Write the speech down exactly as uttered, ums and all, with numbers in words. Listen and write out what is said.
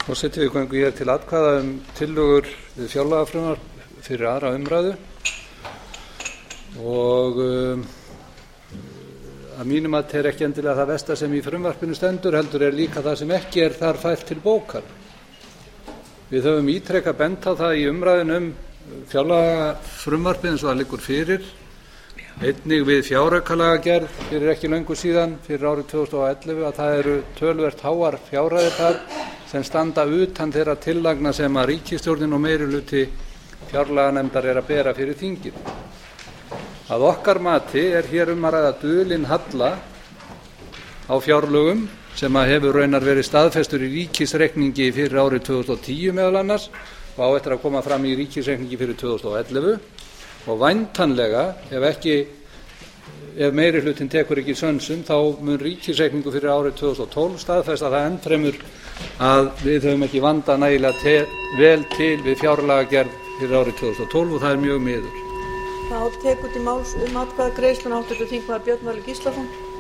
Forseti, við göngum hér til atkvæða um tillögur við fjárlagafrumvarp fyrir aðra umræðu og um, að mínu mati er ekki endilega það versta sem í frumvarpinu stendur, heldur er líka það sem ekki er þar fært til bókar. Við höfum ítrekað bent á það í umræðunum um fjárlagafrumvarpið eins og það liggur fyrir, einnig við fjáraukalagagerð fyrir ekki löngu síðan, fyrir árið tvö þúsund og ellefu, að það eru töluvert háar fjárhæðir þar sem standa utan þeirra tillagna sem að ríkisstjórnin og meirihluti fjárlaganefndar er að bera fyrir þingið. Að okkar mati er hér um að ræða dulinn halla á fjárlögum sem að hefur raunar verið staðfestur í ríkisreikningi fyrir árið tvö þúsund og tíu meðal annars og á eftir að koma fram í ríkisreikningi fyrir tvö þúsund og ellefu og væntanlega ef ekki ef meirihlutinn tekur ekki sönsum þá mun ríkisreikningur fyrir árið tvö þúsund og tólf staðfesta það ennfremur að við höfum ekki vandað nægilega vel til við fjárlagagerð fyrir árið tvö þúsund og tólf og það er mjög miður. Þá tekur til máls um atkvæðagreiðsluna háttvirtur þingmaður Björn Valur Gíslason.